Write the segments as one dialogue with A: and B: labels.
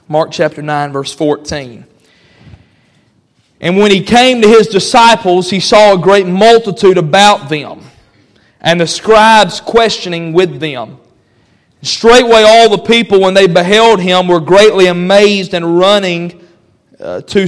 A: Mark chapter 9, verse 14. And when he came to his disciples, he saw a great multitude about them, and the scribes questioning with them. Straightway all the people, when they beheld him, were greatly amazed, and running to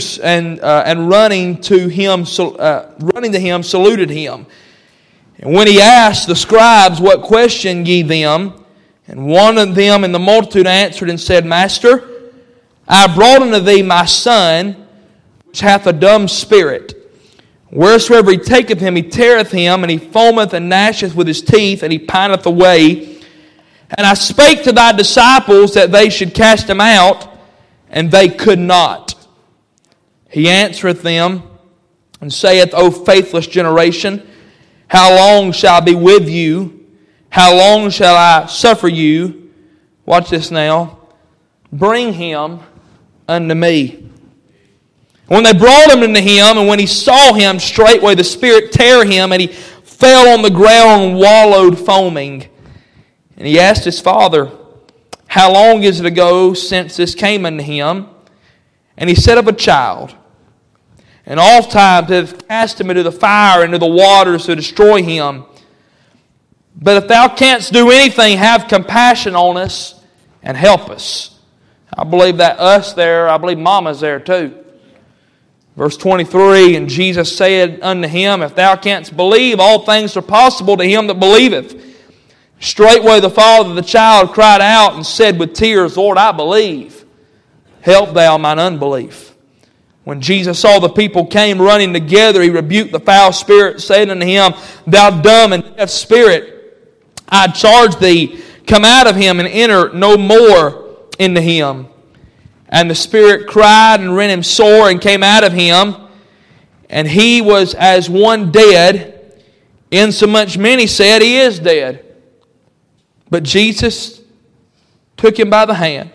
A: him, saluted him. And when he asked the scribes, what question ye them? And one of them in the multitude answered and said, Master, I have brought unto thee my son, which hath a dumb spirit. Wheresoever he taketh him, he teareth him, and he foameth and gnasheth with his teeth, and he pineth away. And I spake to thy disciples that they should cast him out, and they could not. He answereth them, and saith, O faithless generation, how long shall I be with you? How long shall I suffer you? Watch this now. Bring him unto me. When they brought him unto him, and when he saw him, straightway the spirit tear him, and he fell on the ground and wallowed foaming. And he asked his father, How long is it ago since this came unto him? And he said, Of a child. And oft times have cast him into the fire, into the waters to destroy him. But if thou canst do anything, have compassion on us and help us. I believe that us there, I believe Mama's there too. Verse 23, And Jesus said unto him, If thou canst believe, all things are possible to him that believeth. Straightway the father of the child cried out and said with tears, Lord, I believe. Help thou mine unbelief. When Jesus saw the people came running together, he rebuked the foul spirit, saying unto him, Thou dumb and deaf spirit, I charge thee, come out of him and enter no more into him. And the spirit cried and rent him sore and came out of him. And he was as one dead, insomuch many said, He is dead. But Jesus took him by the hand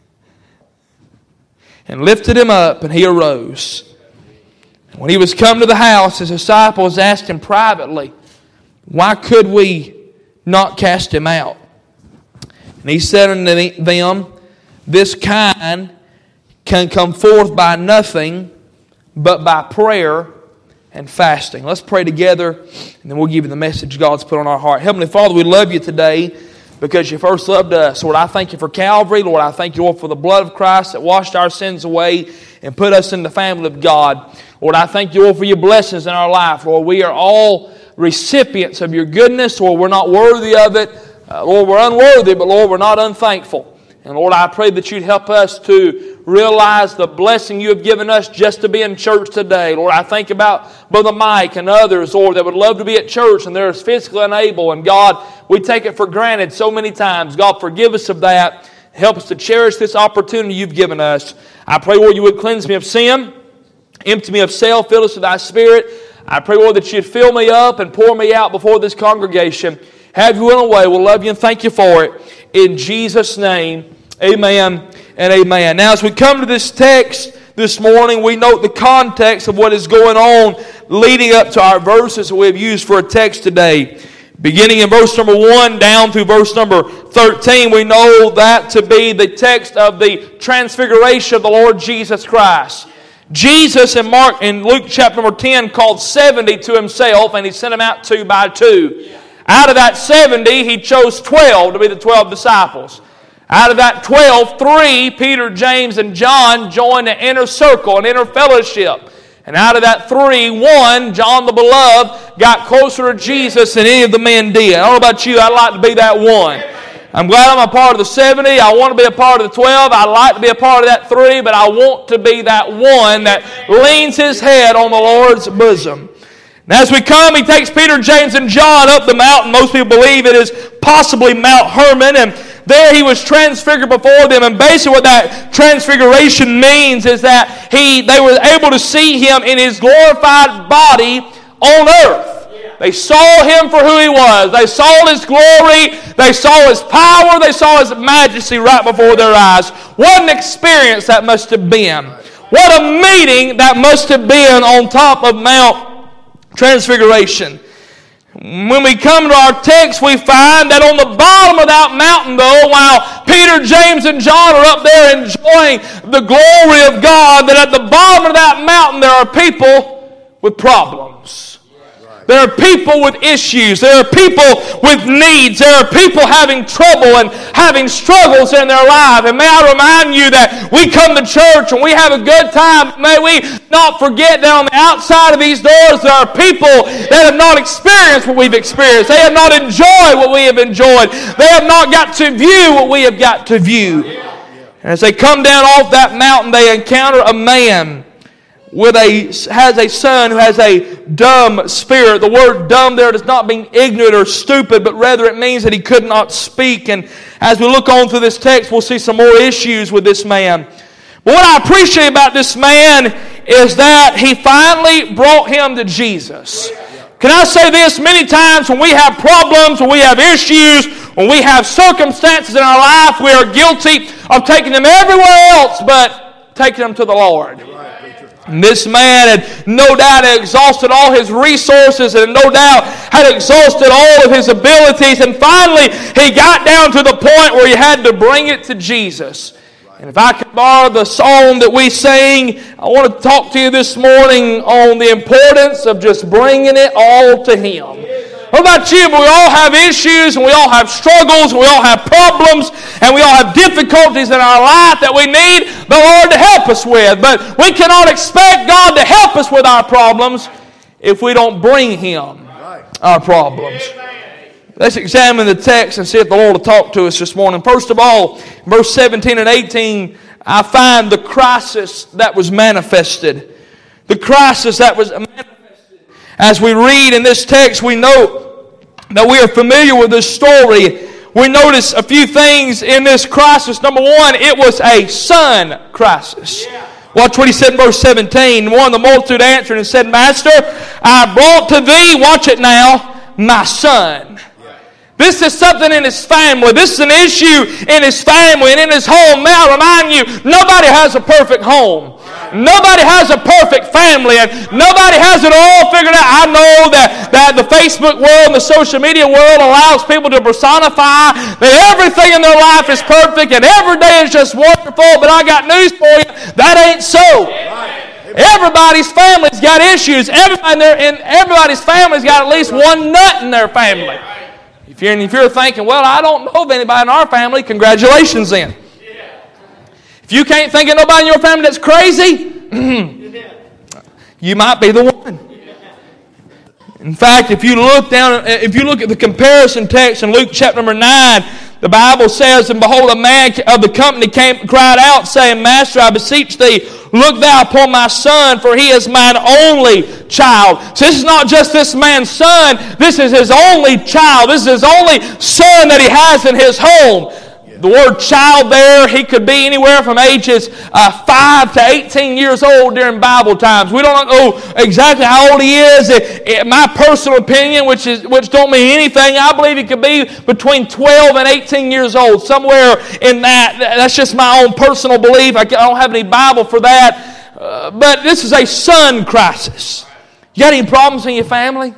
A: and lifted him up, and he arose. When he was come to the house, his disciples asked him privately, Why could we not cast him out? And he said unto them, This kind can come forth by nothing but by prayer and fasting. Let's pray together, and then we'll give you the message God's put on our heart. Heavenly Father, we love you today because you first loved us. Lord, I thank you for Calvary. Lord, I thank you, Lord, for the blood of Christ that washed our sins away and put us in the family of God. Lord, I thank you, Lord, for your blessings in our life. Lord, we are all recipients of your goodness. Lord, we're not worthy of it. Lord, we're unworthy, but Lord, we're not unthankful. And Lord, I pray that you'd help us to realize the blessing you have given us just to be in church today. Lord, I think about Brother Mike and others, Lord, that would love to be at church and they're physically unable. And God, we take it for granted so many times. God, forgive us of that. Help us to cherish this opportunity you've given us. I pray, Lord, you would cleanse me of sin, empty me of self, fill us with thy Spirit. I pray, Lord, that you'd fill me up and pour me out before this congregation. Have your will and way. We'll love you and thank you for it. In Jesus' name, amen and amen. Now, as we come to this text this morning, we note the context of what is going on leading up to our verses that we have used for a text today. Beginning in verse number 1 down through verse number 13, we know that to be the text of the transfiguration of the Lord Jesus Christ. Jesus in Luke chapter number 10 called 70 to himself, and he sent them out 2 by 2. Out of that 70, he chose 12 to be the 12 disciples. Out of that 12, 3, Peter, James, and John, joined an inner circle, an inner fellowship. And out of that 3, 1, John the Beloved, got closer to Jesus than any of the men did. I don't know about you, I'd like to be that 1. I'm glad I'm a part of the 70. I want to be a part of the 12. I'd like to be a part of that 3, but I want to be that 1 that leans his head on the Lord's bosom. And as we come, he takes Peter, James, and John up the mountain. Most people believe it is possibly Mount Hermon, and there he was transfigured before them. And basically what that transfiguration means is that they were able to see him in his glorified body on earth. They saw him for who he was. They saw his glory. They saw his power. They saw his majesty right before their eyes. What an experience that must have been. What a meeting that must have been on top of Mount Transfiguration. When we come to our text, we find that on the bottom of that mountain, though, while Peter, James, and John are up there enjoying the glory of God, that at the bottom of that mountain there are people with problems. There are people with issues. There are people with needs. There are people having trouble and having struggles in their life. And may I remind you that we come to church and we have a good time. May we not forget that on the outside of these doors there are people that have not experienced what we've experienced. They have not enjoyed what we have enjoyed. They have not got to view what we have got to view. And as they come down off that mountain, they encounter a man has a son who has a dumb spirit. The word dumb there does not mean ignorant or stupid, but rather it means that he could not speak. And as we look on through this text, we'll see some more issues with this man. But what I appreciate about this man is that he finally brought him to Jesus. Can I say this? Many times when we have problems, when we have issues, when we have circumstances in our life, we are guilty of taking them everywhere else but taking them to the Lord. And this man had no doubt exhausted all his resources and no doubt had exhausted all of his abilities. And finally, he got down to the point where he had to bring it to Jesus. And if I could borrow the song that we sing, I want to talk to you this morning on the importance of just bringing it all to Him. What about you? We all have issues, and we all have struggles, and we all have problems, and we all have difficulties in our life that we need the Lord to help us with. But we cannot expect God to help us with our problems if we don't bring Him our problems. Let's examine the text and see if the Lord will talk to us this morning. First of all, verse 17 and 18, I find the crisis that was manifested. The crisis that was manifested. As we read in this text, we know that we are familiar with this story. We notice a few things in this crisis. Number one, it was a son crisis. Watch what he said in verse 17. One of the multitude answered and said, Master, I brought to thee, watch it now, my son. This is something in his family. This is an issue in his family and in his home. May I remind you, nobody has a perfect home. Nobody has a perfect family, and nobody has it all figured out. I know that the Facebook world and the social media world allows people to personify that everything in their life is perfect and every day is just wonderful, but I got news for you, that ain't so. Everybody's family's got issues. Everybody's family's got at least one nut in their family. If you're thinking, well, I don't know of anybody in our family, congratulations then. If you can't think of nobody in your family that's crazy, you might be the one. In fact, if you look at the comparison text in Luke chapter number 9, the Bible says, And behold, a man of the company cried out, saying, Master, I beseech thee, look thou upon my son, for he is mine only child. So this is not just this man's son, this is his only child. This is his only son that he has in his home. The word child there, he could be anywhere from ages 5 to 18 years old during Bible times. We don't know exactly how old he is. My personal opinion, which don't mean anything, I believe he could be between 12 and 18 years old, somewhere in that. That's just my own personal belief. I don't have any Bible for that. But this is a son crisis. You got any problems in your family?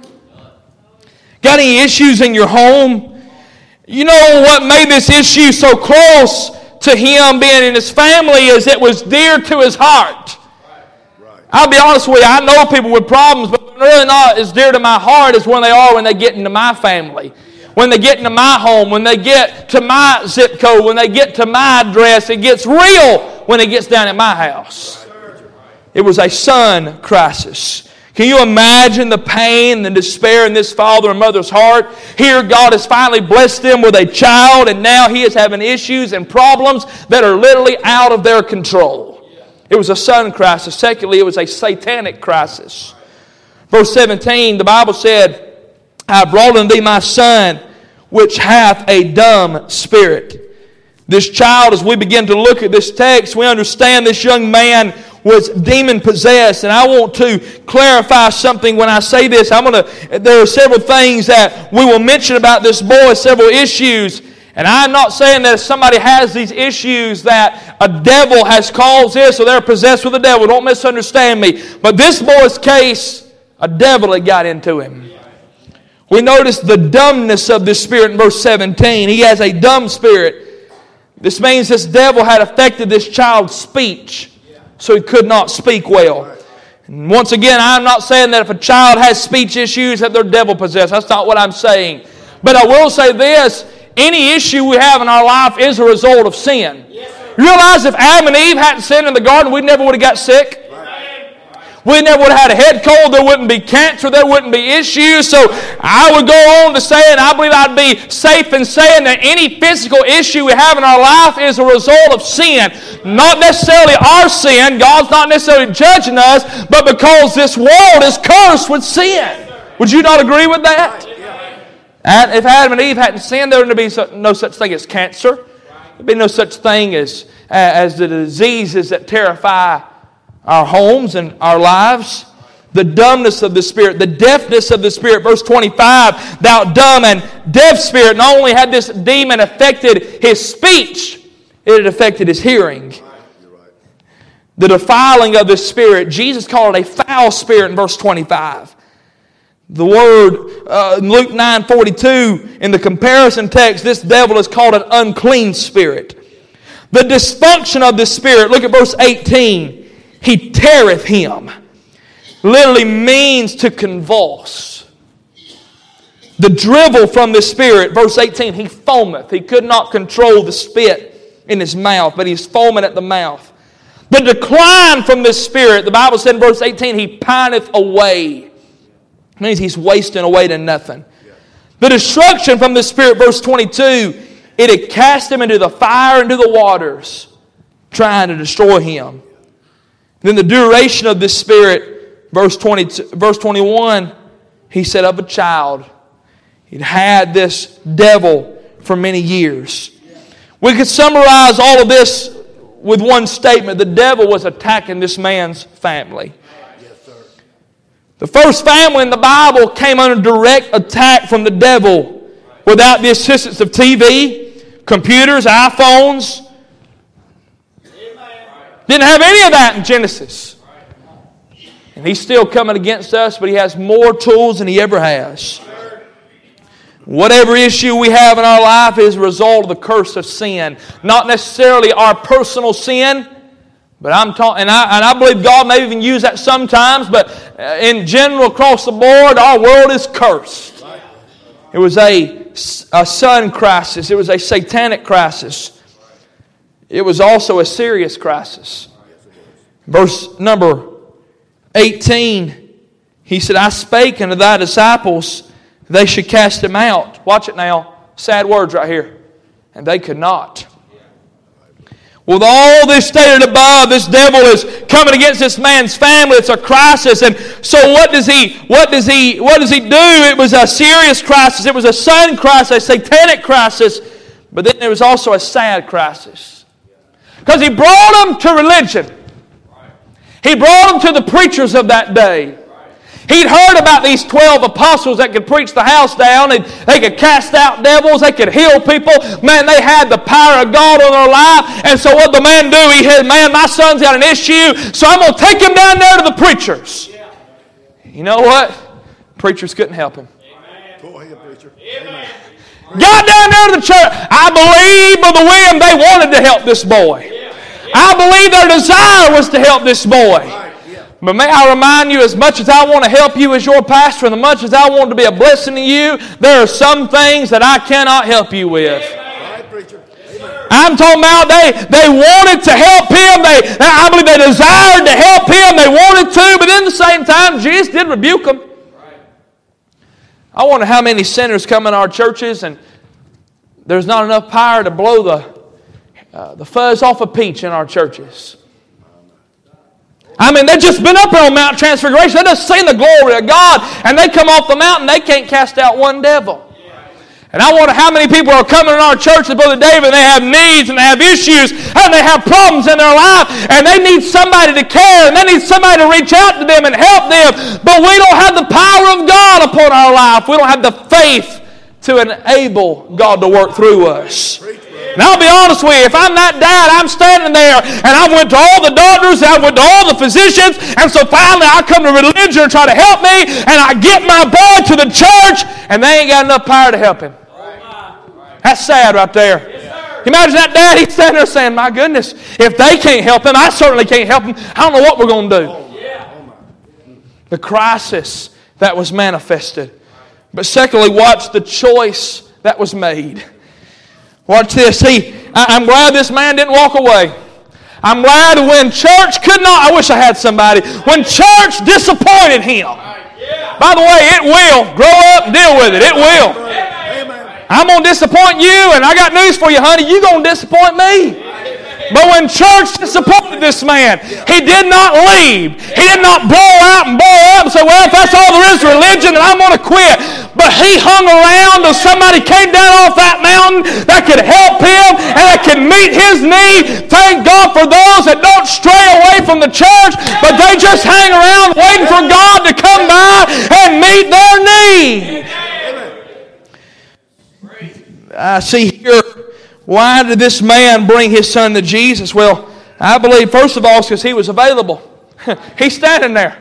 A: Got any issues in your home? You know what made this issue so close to him being in his family is it was dear to his heart. I'll be honest with you, I know people with problems, but really not as dear to my heart as when they get into my family. When they get into my home, when they get to my zip code, when they get to my address, it gets real when it gets down at my house. It was a son crisis. Can you imagine the pain and despair in this father and mother's heart? Here God has finally blessed them with a child, and now he is having issues and problems that are literally out of their control. It was a son crisis. Secondly, it was a satanic crisis. Verse 17, the Bible said, I brought unto thee my son, which hath a dumb spirit. This child, as we begin to look at this text, we understand this young man was demon-possessed. And I want to clarify something when I say this. There are several things that we will mention about this boy, several issues. And I'm not saying that if somebody has these issues that a devil has caused this or they're possessed with a devil. Don't misunderstand me. But this boy's case, a devil had got into him. We notice the dumbness of this spirit in verse 17. He has a dumb spirit. This means this devil had affected this child's speech, so he could not speak well. And once again, I'm not saying that if a child has speech issues that they're devil possessed. That's not what I'm saying. But I will say this, any issue we have in our life is a result of sin. You realize if Adam and Eve hadn't sinned in the garden, we never would have got sick. We never would have had a head cold. There wouldn't be cancer. There wouldn't be issues. So I would go on to say, and I believe I'd be safe in saying that any physical issue we have in our life is a result of sin. Not necessarily our sin. God's not necessarily judging us, but because this world is cursed with sin. Would you not agree with that? And if Adam and Eve hadn't sinned, there would be no such thing as cancer. There would be no such thing as the diseases that terrify our homes and our lives. The dumbness of the spirit, the deafness of the spirit. Verse 25, thou dumb and deaf spirit. Not only had this demon affected his speech, it had affected his hearing. The defiling of the spirit. Jesus called it a foul spirit in verse 25. The word, Luke 9:42, in the comparison text, this devil is called an unclean spirit. The dysfunction of the spirit, look at verse 18. He teareth him. Literally means to convulse. The drivel from the spirit, verse 18, he foameth. He could not control the spit in his mouth, but he's foaming at the mouth. The decline from the spirit, the Bible said in verse 18, he pineth away. It means he's wasting away to nothing. The destruction from the spirit, verse 22, it had cast him into the fire and into the waters, trying to destroy him. Then the duration of this spirit, verse 21, he said of a child. He'd had this devil for many years. We could summarize all of this with one statement. The devil was attacking this man's family. The first family in the Bible came under direct attack from the devil without the assistance of TV, computers, iPhones. Didn't have any of that in Genesis. And he's still coming against us, but he has more tools than he ever has. Whatever issue we have in our life is a result of the curse of sin. Not necessarily our personal sin, but I'm talking, and I believe God may even use that sometimes, but in general, across the board, our world is cursed. It was a son crisis. It was a satanic crisis. It was also a serious crisis. Verse number 18, he said, I spake unto thy disciples, they should cast him out. Watch it now. Sad words right here. And they could not. With all this stated above, this devil is coming against this man's family. It's a crisis. And so what does he do? It was a serious crisis. It was a son crisis, a satanic crisis. But then there was also a sad crisis. Because he brought them to religion. He brought them to the preachers of that day. He'd heard about these 12 apostles that could preach the house down, and they could cast out devils, they could heal people. Man, they had the power of God on their life. And so what the man do? He said, man, my son's got an issue, so I'm going to take him down there to the preachers. You know what? Preachers couldn't help him.
B: Go ahead, preacher.
A: Amen. Got down there to the church. I believe, Brother William, they wanted to help this boy. I believe their desire was to help this boy. But may I remind you, as much as I want to help you as your pastor, and as much as I want to be a blessing to you, there are some things that I cannot help you with. I'm talking about they wanted to help him. I believe they desired to help him. They wanted to, but at the same time, Jesus did rebuke them. I wonder how many sinners come in our churches and there's not enough power to blow the fuzz off a peach in our churches. I mean, they've just been up there on Mount Transfiguration. They just seen the glory of God, and they come off the mountain, they can't cast out one devil. And I wonder how many people are coming in our church with Brother David, and they have needs, and they have issues, and they have problems in their life, and they need somebody to care, and they need somebody to reach out to them and help them. But we don't have the power of God upon our life. We don't have the faith to enable God to work through us. And I'll be honest with you, if I'm that dad, I'm standing there and I went to all the doctors, I went to all the physicians, and so finally I come to religion and try to help me, and I get my boy to the church, and they ain't got enough power to help him. That's sad right there. Imagine that dad, he's standing there saying, my goodness, if they can't help him, I certainly can't help him. I don't know what we're going to do. The crisis that was manifested. But secondly, watch the choice that was made. Watch this. I'm glad this man didn't walk away. I'm glad when church could not, I wish I had somebody, when church disappointed him. By the way, it will. Grow up and deal with it. It will. I'm going to disappoint you, and I got news for you, honey. You're going to disappoint me. But when church disappointed this man, he did not leave. He did not blow out and blow up and say, well, if that's all there is to religion, then I'm going to quit. But he hung around until somebody came down off that mountain that could help him and that could meet his need. Thank God for those that don't stray away from the church, but they just hang around waiting for God to come by and meet their need. I see here, why did this man bring his son to Jesus? Well, I believe, first of all, it's because he was available. He's standing there.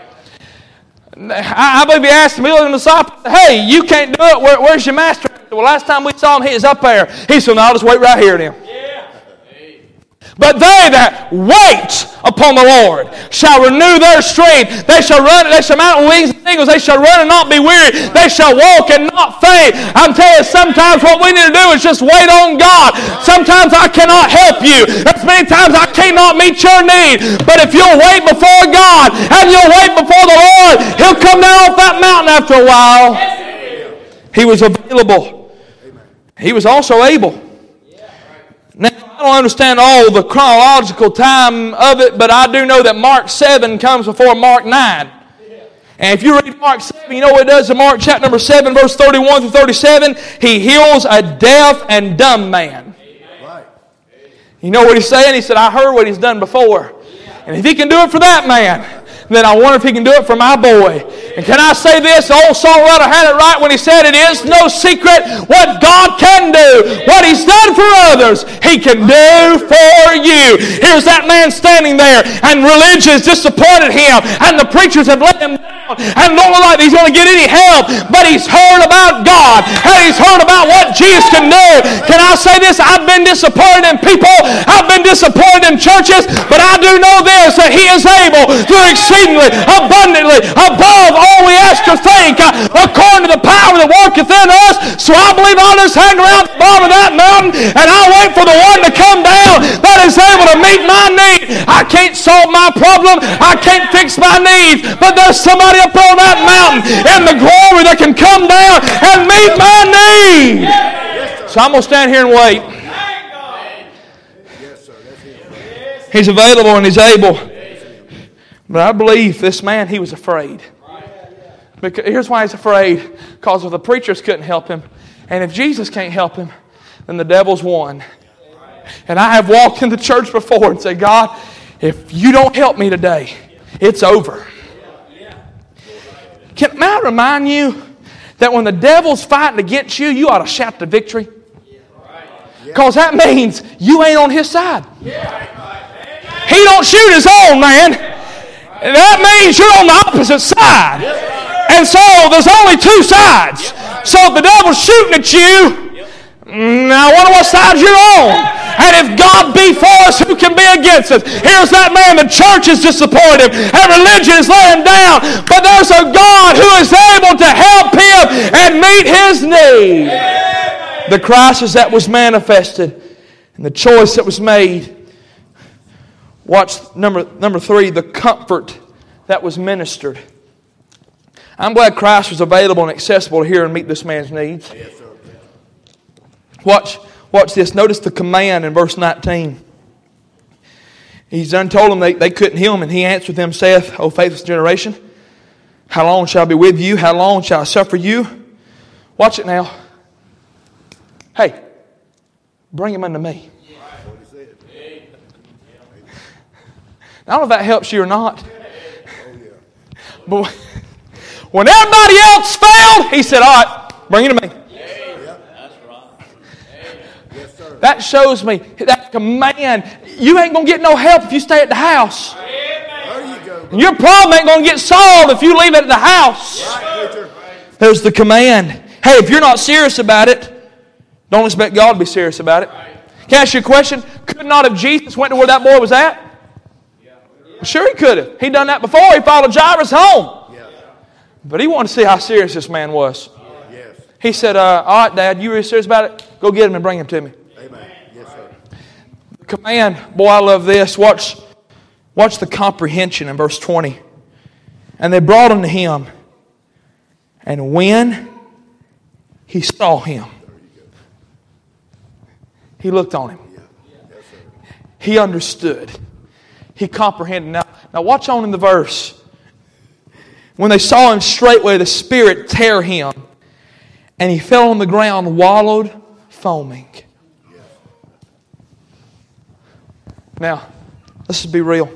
A: I believe he asked the million disciples, hey, you can't do it. Where's your master? Well, last time we saw him, he was up there. He said, no, I'll just wait right here then. But they that wait upon the Lord shall renew their strength. They shall run, they shall mount on wings of eagles. They shall run and not be weary. They shall walk and not faint. I'm telling you, sometimes what we need to do is just wait on God. Sometimes I cannot help you. There's many times I cannot meet your need. But if you'll wait before God and you'll wait before the Lord, He'll come down off that mountain after a while. He was available. He was also able. Now, I don't understand all the chronological time of it, but I do know that Mark 7 comes before Mark 9. And if you read Mark 7, you know what it does in Mark chapter number 7, verse 31 through 37? He heals a deaf and dumb man. You know what he's saying? He said, I heard what he's done before. And if he can do it for that man, then I wonder if he can do it for my boy. And can I say this? The old songwriter had it right when he said, it is no secret what God can do. What He's done for others, He can do for you. Here's that man standing there, and religion has disappointed him, and the preachers have let him down, and don't look like he's going to get any help, but he's heard about God, and he's heard about what Jesus can do. Can I say this? I've been disappointed in people. I've been disappointed in churches, but I do know this, that He is able to exceedingly, abundantly, above all we ask or think, according to the power that worketh in us. So I believe I'll just hang around the bottom of that mountain, and I'll wait for the one to come down that is able to meet my need. I can't solve my problem. I can't fix my needs, but there's somebody up on that mountain in the glory that can come down and meet my need. So I'm going to stand here and wait. He's available and He's able. But I believe this man, he was afraid. Because here's why he's afraid. Because if the preachers couldn't help him, and if Jesus can't help him, then the devil's won. And I have walked in the church before and said, God, if you don't help me today, it's over. May I remind you that when the devil's fighting against you, you ought to shout the victory. Because that means you ain't on his side. He don't shoot his own, man. That means you're on the opposite side. And so there's only two sides. So if the devil's shooting at you, I wonder what side you're on. And if God be for us, who can be against us? Here's that man. The church is disappointed and religion is letting him down. But there's a God who is able to help him and meet his need. The crisis that was manifested and the choice that was made. Watch number 3, the comfort that was ministered. I'm glad Christ was available and accessible to hear and meet this man's needs. Watch this. Notice the command in verse 19. He's done told them they couldn't heal him, and He answered them, saith, O faithless generation, how long shall I be with you? How long shall I suffer you? Watch it now. Hey, bring him unto me. I don't know if that helps you or not. But when everybody else failed, He said, all right, bring it to me. that shows me that command. You ain't going to get no help if you stay at the house.
B: There you go.
A: Your problem ain't going to get solved if you leave it at the house. There's the command. Hey, if you're not serious about it, don't expect God to be serious about it. Can I ask you a question? Could not have Jesus went to where that boy was at? Sure he could have. He'd done that before. He followed Jairus home. But he wanted to see how serious this man was. He said, all right, Dad, you really serious about it? Go get him and bring him to me.
B: Amen. Yes, sir.
A: Command. Boy, I love this. Watch the comprehension in verse 20. And they brought him to him. And when he saw him, he looked on him. He understood. He comprehended. Now watch on in the verse. When they saw him straightway, the Spirit tear him. And he fell on the ground, wallowed, foaming. Now, let's just be real.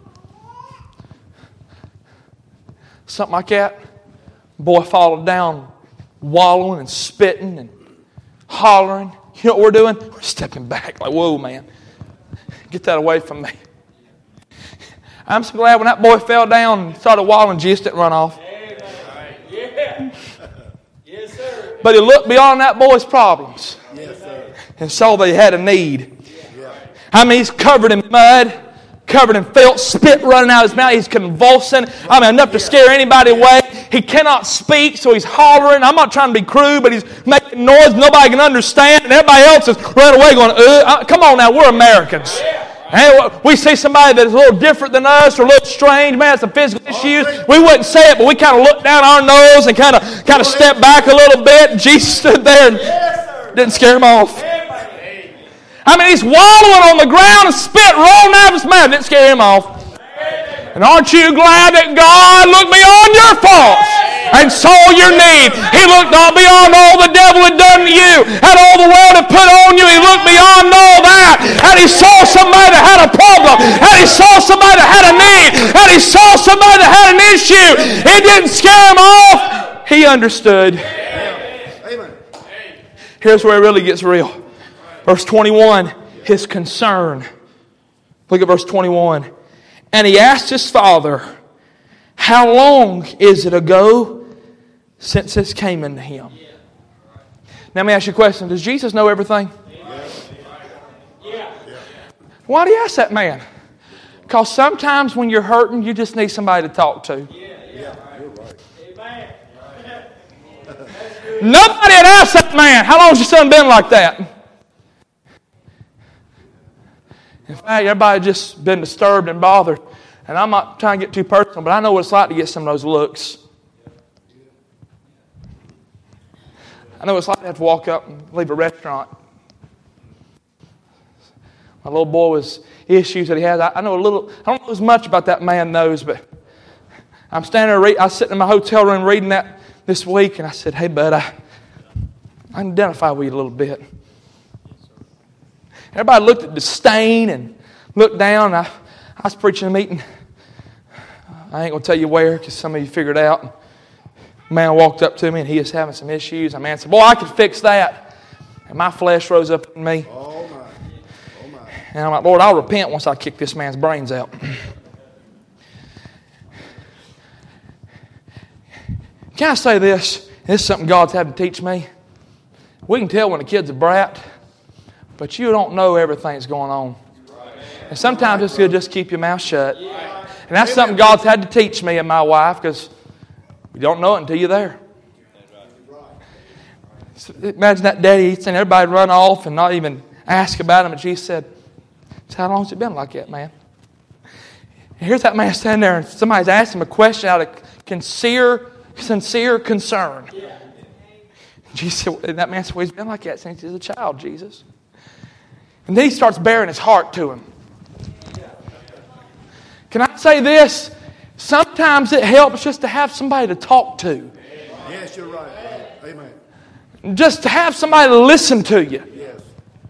A: Something like that, boy followed down, wallowing and spitting and hollering. You know what we're doing? We're stepping back like, whoa, man. Get that away from me. I'm so glad when that boy fell down and started wallowing, Jesus didn't run off.
C: Yeah. Yes, sir.
A: But he looked beyond that boy's problems.
B: Yes, sir.
A: And saw they had a need. I mean, he's covered in mud, covered in filth, spit running out of his mouth. He's convulsing. I mean, enough to scare anybody away. He cannot speak, so he's hollering. I'm not trying to be crude, but he's making noise nobody can understand. And everybody else is running away going, come on now, we're Americans. And we see somebody that's a little different than us or a little strange, man, some physical issues. We wouldn't say it, but we kind of looked down our nose and kind of stepped back a little bit. And Jesus stood there and didn't scare him off. I mean, he's wallowing on the ground and spit rolling out of his mouth. Didn't scare him off. And aren't you glad that God looked beyond your faults and saw your need? He looked beyond all the devil had done to you and all the world had put on you. He looked beyond all that. And he saw somebody that had a problem. And he saw somebody that had a need. And he saw somebody that had an issue. He didn't scare him off. He understood.
B: Amen.
A: Here's where it really gets real. Verse 21, his concern. Look at verse 21. And he asked his father, how long is it ago since this came into him? Now let me ask you a question. Does Jesus know everything? Why do you ask that man? Because sometimes when you're hurting, you just need somebody to talk to. Nobody had asked that man, how long has your son been like that? In fact, everybody just been disturbed and bothered. And I'm not trying to get too personal, but I know what it's like to get some of those looks. I know what it's like to have to walk up and leave a restaurant. My little boy was issues that he has. I know a little. I don't know as much about that man knows, but I'm standing there. I was sitting in my hotel room reading that this week, and I said, "Hey, bud, I can identify with you a little bit." Everybody looked at the stain and looked down. I was preaching a meeting. I ain't going to tell you where because some of you figured it out. A man walked up to me and he was having some issues. A man said, boy, I could fix that. And my flesh rose up in me.
B: Oh my. Oh my.
A: And I'm like, Lord, I'll repent once I kick this man's brains out. Can I say this? This is something God's had to teach me. We can tell when a kid's a brat, but you don't know everything that's going on. And sometimes it's good to just keep your mouth shut. And that's something God's had to teach me and my wife because we don't know it until you're there. So imagine that daddy, he'd seen everybody run off and not even ask about him. And Jesus said, how long has it been like that, man? And here's that man standing there and somebody's asking him a question out of sincere concern. And Jesus said, and that man said, well, he's been like that since he was a child, Jesus. And then he starts bearing his heart to him. Can I say this? Sometimes it helps just to have somebody to talk to.
B: Yes, you're right. Amen.
A: Just to have somebody to listen to you.
B: Yes.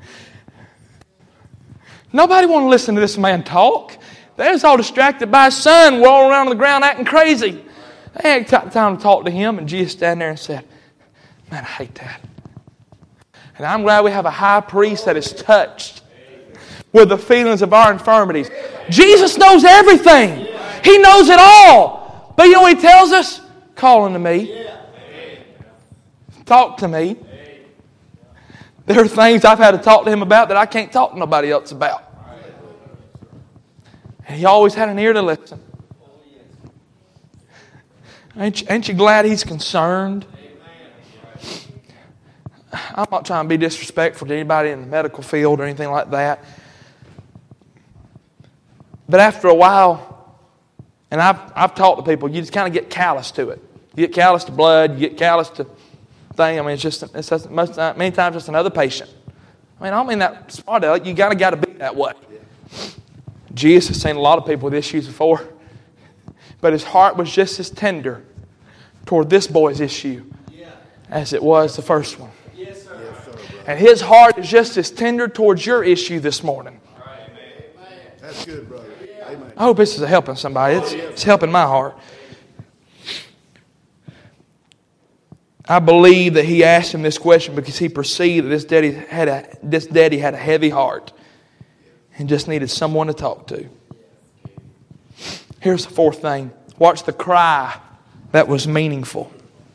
A: Nobody want to listen to this man talk. They're just all distracted by his son rolling around on the ground acting crazy. They ain't got time to talk to him. And Jesus standing there and said, man, I hate that. And I'm glad we have a high priest that is touched with the feelings of our infirmities. Jesus knows everything. He knows it all. But you know what He tells us? Call unto me. Talk to me. There are things I've had to talk to Him about that I can't talk to nobody else about. And He always had an ear to listen. Ain't you glad He's concerned? I'm not trying to be disrespectful to anybody in the medical field or anything like that. But after a while, and I've talked to people, you just kind of get callous to it. You get callous to blood, you get callous to thing. I mean, it's just many times just another patient. I mean, I don't mean that smart. You got to be that way. Jesus has seen a lot of people with issues before, but His heart was just as tender toward this boy's issue as it was the first one.
C: Yes, sir.
A: And His heart is just as tender towards your issue this morning.
B: That's good, brother. Amen.
A: I hope this is helping somebody. It's helping my heart. I believe that He asked him this question because He perceived that this daddy had a heavy heart and just needed someone to talk to. Here's the fourth thing. Watch the cry that was meaningful.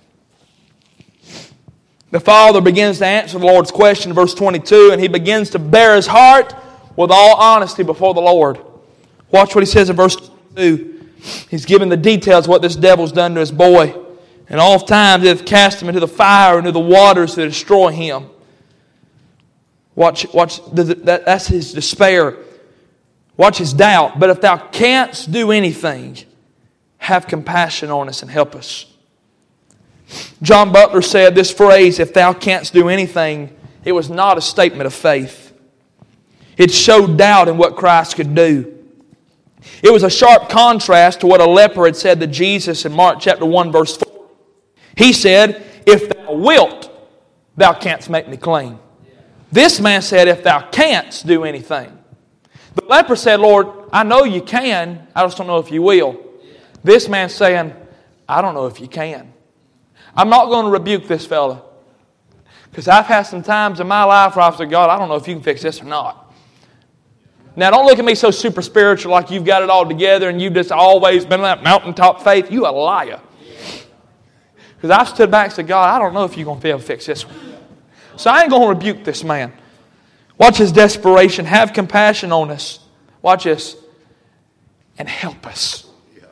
A: The father begins to answer the Lord's question in verse 22, and he begins to bare his heart with all honesty before the Lord. Watch what he says in verse 22. He's given the details of what this devil's done to his boy. And oft times they have cast him into the fire, into the waters to destroy him. Watch that's his despair. Watch his doubt. But if thou canst do anything, have compassion on us and help us. John Butler said this phrase, if thou canst do anything, it was not a statement of faith. It showed doubt in what Christ could do. It was a sharp contrast to what a leper had said to Jesus in Mark chapter 1 verse 4. He said, if thou wilt, thou canst make me clean. This man said, if thou canst do anything. The leper said, Lord, I know you can, I just don't know if you will. This man's saying, I don't know if you can. I'm not going to rebuke this fella. Because I've had some times in my life where I've said, God, I don't know if you can fix this or not. Now, don't look at me so super spiritual like you've got it all together and you've just always been in that mountaintop faith. You a liar. Because I've stood back and said, God, I don't know if you're going to be able to fix this one. So I ain't going to rebuke this man. Watch his desperation. Have compassion on us. Watch this. And help us.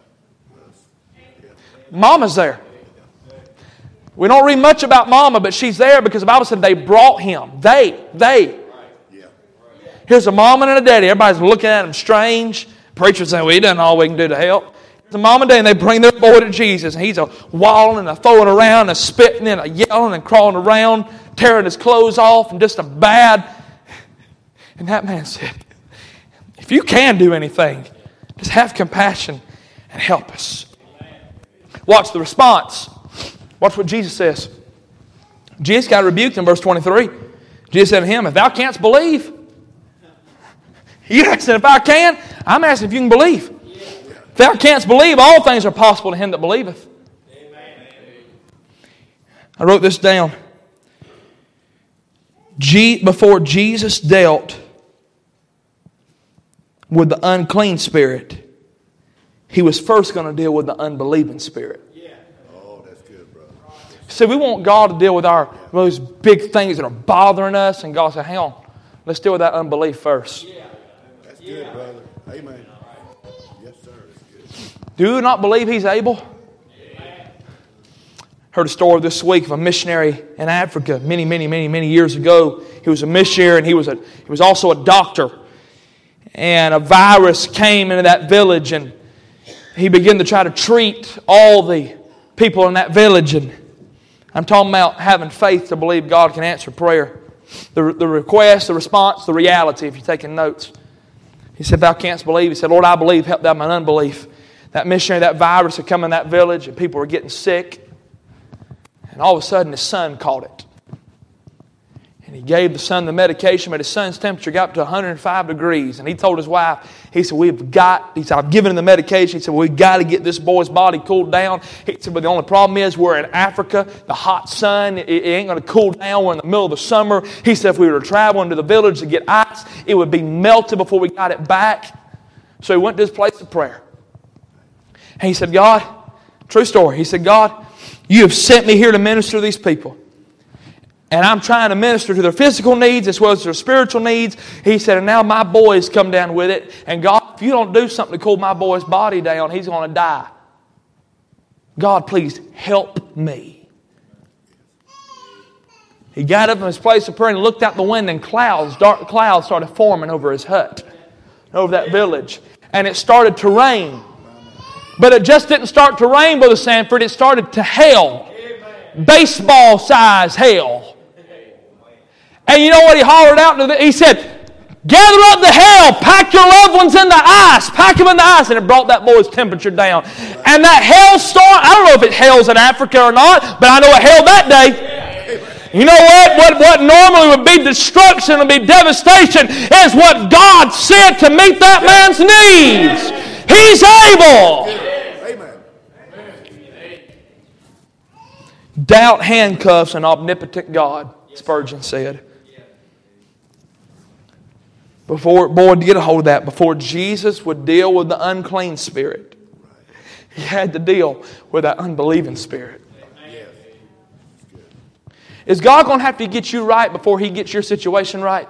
A: Mama's there. We don't read much about Mama, but she's there because the Bible said they brought him. They. Here's a mama and a daddy. Everybody's looking at him strange. Preacher's saying, well, he done all we can do to help. The mom and dad, and they bring their boy to Jesus. And he's a walling and a throwing around and a spitting and a yelling and crawling around, tearing his clothes off and just a bad. And that man said, if you can do anything, just have compassion and help us. Watch the response. Watch what Jesus says. Jesus got rebuked in verse 23. Jesus said to him, if thou canst believe. You asking if I can? I'm asking if you can believe. If thou canst believe, all things are possible to him that believeth. Amen. I wrote this down. Before Jesus dealt with the unclean spirit, He was first going to deal with the unbelieving spirit.
B: Oh, that's good, brother.
A: See, we want God to deal with those big things that are bothering us, and God said, hang on, let's deal with that unbelief first.
B: That's good, brother. Amen. Yes, sir. That's good.
A: Do you not believe He's able? Heard a story this week of a missionary in Africa many years ago. He was a missionary and he was also a doctor. And a virus came into that village and he began to try to treat all the people in that village. And I'm talking about having faith to believe God can answer prayer. The request, the response, the reality, if you're taking notes. He said, thou canst believe. He said, Lord, I believe, help thou mine unbelief. That missionary, that virus had come in that village and people were getting sick. And all of a sudden his son caught it. And he gave the son the medication, but his son's temperature got up to 105 degrees. And he told his wife, he said, I've given him the medication. He said, we've got to get this boy's body cooled down. He said, but the only problem is we're in Africa. The hot sun, it ain't going to cool down. We're in the middle of the summer. He said, if we were to travel into the village to get ice, it would be melted before we got it back. So he went to his place of prayer. And he said, God, true story. He said, God, you have sent me here to minister to these people. And I'm trying to minister to their physical needs as well as their spiritual needs. He said, and now my boy's come down with it. And God, if you don't do something to cool my boy's body down, he's going to die. God, please help me. He got up in his place of prayer and looked out the window, and dark clouds started forming over his hut, over that village. And it started to rain. But it just didn't start to rain, Brother Sanford. It started to hail. Baseball-size hail. And you know what he hollered out? He said, gather up the hail, pack your loved ones in the ice, pack them in the ice. And it brought that boy's temperature down. And that hailstorm, I don't know if it hails in Africa or not, but I know it hailed that day. You know what? What normally would be destruction, would be devastation, is what God sent to meet that man's needs. He's able. Doubt handcuffs an omnipotent God, Spurgeon said. Get a hold of that. Before Jesus would deal with the unclean spirit, He had to deal with that unbelieving spirit. Is God going to have to get you right before He gets your situation right?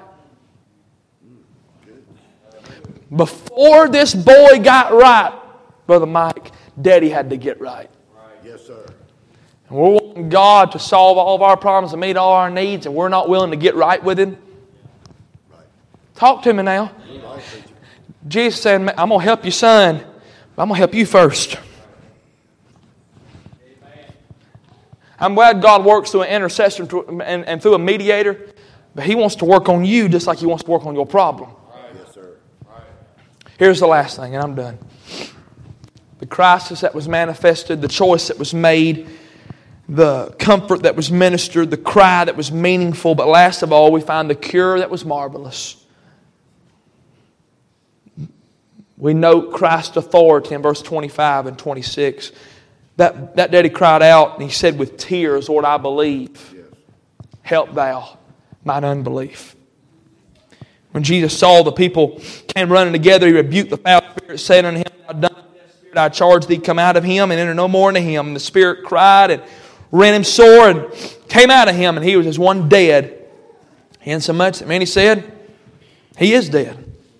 A: Before this boy got right, Brother Mike, Daddy had to get right.
B: Yes, sir.
A: And we're wanting God to solve all of our problems and meet all our needs, and we're not willing to get right with Him. Talk to me now. Jesus said, I'm going to help you, son, but I'm going to help you first. I'm glad God works through an intercessor and through a mediator, but He wants to work on you just like He wants to work on your problem.
B: Yes, sir.
A: Here's the last thing, and I'm done. The crisis that was manifested, the choice that was made, the comfort that was ministered, the cry that was meaningful, but last of all, we find the cure that was marvelous. We note Christ's authority in verse 25 and 26. That daddy cried out and he said with tears, Lord, I believe. Help thou mine unbelief. When Jesus saw the people came running together, He rebuked the foul spirit, saying unto him, Thou dumb spirit, I charge thee, come out of him and enter no more into him. And the spirit cried and rent him sore and came out of him, and he was as one dead. Insomuch that many said, He is dead.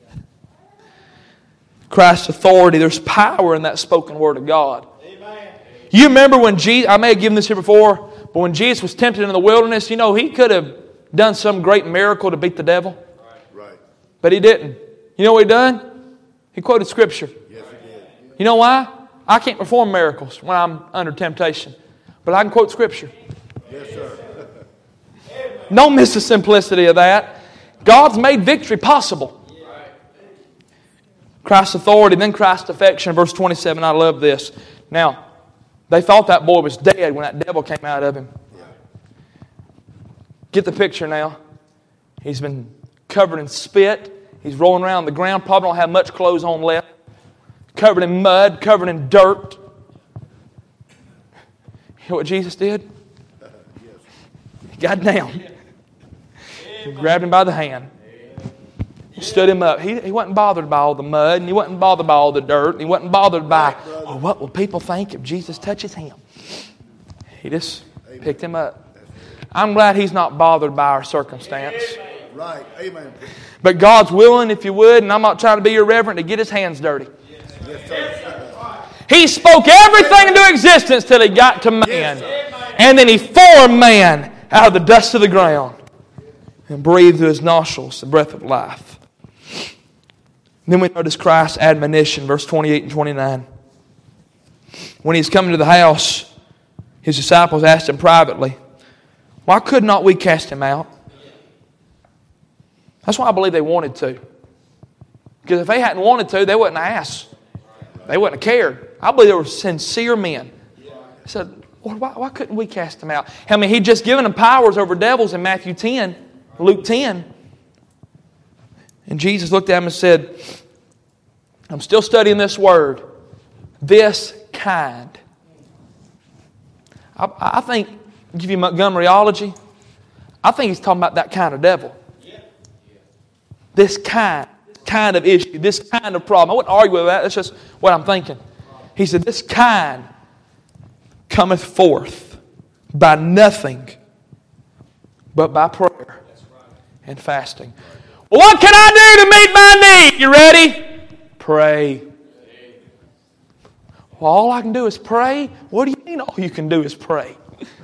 A: Christ's authority, there's power in that spoken word of God. Amen. You remember when Jesus, I may have given this here before, but when Jesus was tempted in the wilderness, you know, He could have done some great miracle to beat the devil.
B: Right.
A: But He didn't. You know what He done? He quoted Scripture.
B: Yes, He did.
A: You know why? I can't perform miracles when I'm under temptation, but I can quote Scripture.
B: Yes, sir.
A: Don't miss the simplicity of that. God's made victory possible. Christ's authority, then Christ's affection. Verse 27, I love this. Now, they thought that boy was dead when that devil came out of him. Get the picture now. He's been covered in spit. He's rolling around the ground. Probably don't have much clothes on left. Covered in mud, covered in dirt. You know what Jesus did? He got down. He grabbed him by the hand. Stood him up. He wasn't bothered by all the mud, and he wasn't bothered by all the dirt, and he wasn't bothered by, what will people think if Jesus touches him? He just picked him up. I'm glad he's not bothered by our circumstance.
B: Right. Amen.
A: But God's willing, if you would, and I'm not trying to be irreverent, to get his hands dirty.
B: Yes, sir.
A: He spoke everything into existence till He got to man. And then He formed man out of the dust of the ground and breathed through his nostrils the breath of life. Then we notice Christ's admonition, verse 28 and 29. When He's coming to the house, His disciples asked Him privately, why could not we cast him out? That's why I believe they wanted to. Because if they hadn't wanted to, they wouldn't have asked. They wouldn't have cared. I believe they were sincere men. They said, Lord, why couldn't we cast him out? I mean, He'd just given them powers over devils in Matthew 10. Luke 10. And Jesus looked at him and said, I'm still studying this word. This kind. I think, give you Montgomeryology, I think he's talking about that kind of devil. This kind of issue, this kind of problem. I wouldn't argue with that. That's just what I'm thinking. He said, this kind cometh forth by nothing but by prayer and fasting. Well, what can I do to meet my need? You ready? Pray. Well, all I can do is pray? What do you mean all you can do is pray?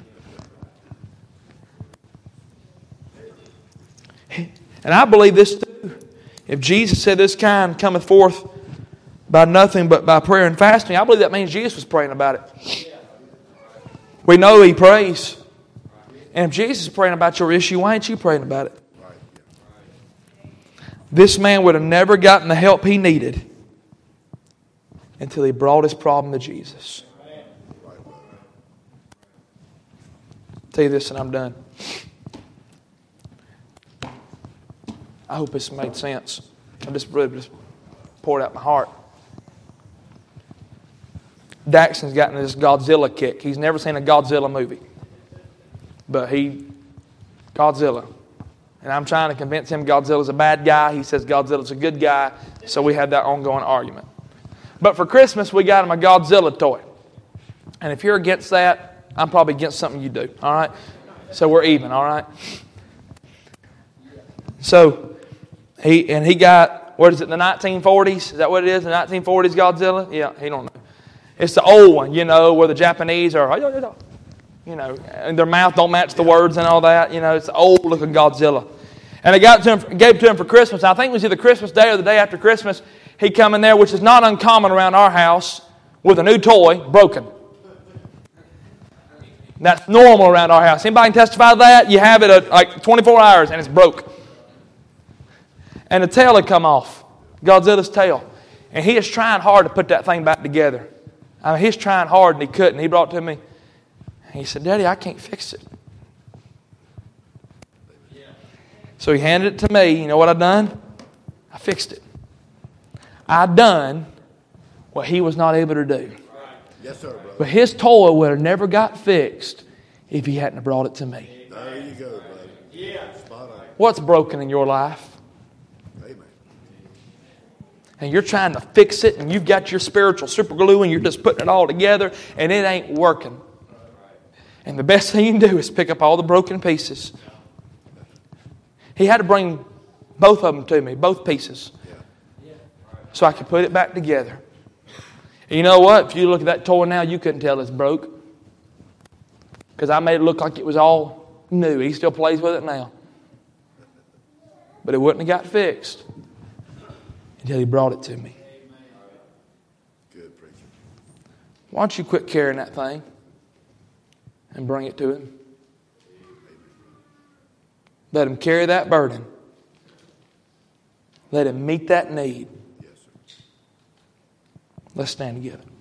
A: And I believe this too. If Jesus said this kind cometh forth by nothing but by prayer and fasting, I believe that means Jesus was praying about it. We know He prays. And if Jesus is praying about your issue, why ain't you praying about it? This man would have never gotten the help he needed until he brought his problem to Jesus. I'll tell you this and I'm done. I hope this made sense. I just poured out my heart. Daxon's gotten this Godzilla kick. He's never seen a Godzilla movie. But Godzilla. And I'm trying to convince him Godzilla's a bad guy. He says Godzilla's a good guy. So we had that ongoing argument. But for Christmas, we got him a Godzilla toy. And if you're against that, I'm probably against something you do. All right? So we're even. All right? So he got, what is it, the 1940s? Is that what it is? The 1940s Godzilla? Yeah, he don't know. It's the old one, where the Japanese are, and their mouth don't match the words and all that. It's the old looking Godzilla. And I gave it to him for Christmas. I think it was either Christmas Day or the day after Christmas. He come in there, which is not uncommon around our house, with a new toy, broken. That's normal around our house. Anybody can testify to that? You have it at like 24 hours and it's broke. And the tail had come off. Godzilla's tail. And he is trying hard to put that thing back together. I mean, he's trying hard and he couldn't. He brought it to me. And he said, Daddy, I can't fix it. So he handed it to me. You know what I done? I fixed it. I done what he was not able to do.
B: Yes, sir, brother.
A: But his toy would have never got fixed if he hadn't brought it to me.
B: There you go, brother. Yeah. Spot on.
A: What's broken in your life?
B: Amen.
A: And you're trying to fix it, and you've got your spiritual super glue, and you're just putting it all together, and it ain't working. And the best thing you can do is pick up all the broken pieces. He had to bring both of them to me, both pieces, so I could put it back together. And you know what? If you look at that toy now, you couldn't tell it's broke. Because I made it look like it was all new. He still plays with it now. But it wouldn't have got fixed until he brought it to me.
B: Good preacher.
A: Why don't you quit carrying that thing and bring it to him? Let him carry that burden. Let him meet that need.
B: Yes, sir.
A: Let's stand together.